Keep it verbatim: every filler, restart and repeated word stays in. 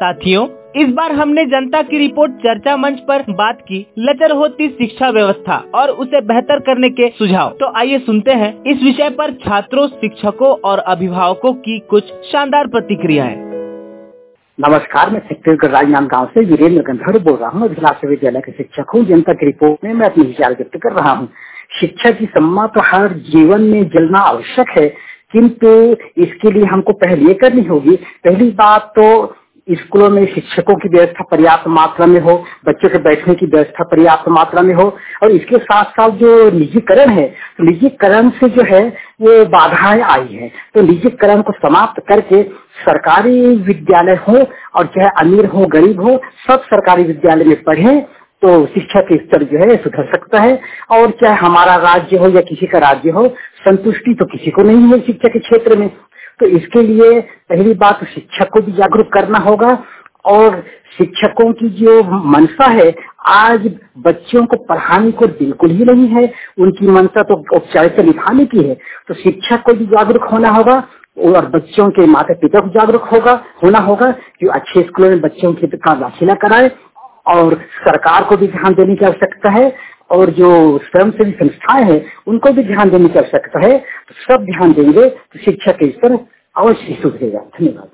साथियों, इस बार हमने जनता की रिपोर्ट चर्चा मंच पर बात की लचर होती शिक्षा व्यवस्था और उसे बेहतर करने के सुझाव। तो आइए सुनते हैं इस विषय पर छात्रों, शिक्षकों और अभिभावकों की कुछ शानदार प्रतिक्रियाएं। नमस्कार, मैं छत्तीसगढ़ राजनांदगांव से वीरेंद्र गंधर्व बोल रहा हूँ। अभिलाष विद्यालय के शिक्षक हूँ। जनता की रिपोर्ट में मैं अपने विचार व्यक्त कर रहा हूँ। शिक्षा की सम्मा तो हर जीवन में जलना आवश्यक है, किंतु इसके लिए हमको पहले ये करनी होगी। पहली बात तो स्कूलों में शिक्षकों की व्यवस्था पर्याप्त मात्रा में हो, बच्चों के बैठने की व्यवस्था पर्याप्त मात्रा में हो, और इसके साथ साथ जो निजीकरण है, तो निजीकरण से जो है वो बाधाएं आई है, तो निजीकरण को समाप्त करके सरकारी विद्यालय हो और चाहे अमीर हो गरीब हो, सब सरकारी विद्यालय में पढ़े तो शिक्षा के स्तर जो है सुधर सकता है। और चाहे हमारा राज्य हो या किसी का राज्य हो, संतुष्टि तो किसी को नहीं है शिक्षा के क्षेत्र में। तो इसके लिए पहली बात तो शिक्षक को भी जागरूक करना होगा, और शिक्षकों की जो मंशा है, आज बच्चों को पढ़ाने को बिल्कुल ही नहीं है, उनकी मंशा तो औपचारिकता निभाने की है। तो शिक्षक को भी जागरूक होना होगा और बच्चों के माता पिता को जागरूक होगा होना होगा कि अच्छे स्कूलों में बच्चों की का दाखिला कराए, और सरकार को भी ध्यान देने की आवश्यकता है, और जो स्वयंसेवी संस्थाएं हैं उनको भी ध्यान देने की आवश्यकता है। तो सब ध्यान देंगे तो शिक्षा के स्तर अवश्य सुधरेगा। धन्यवाद।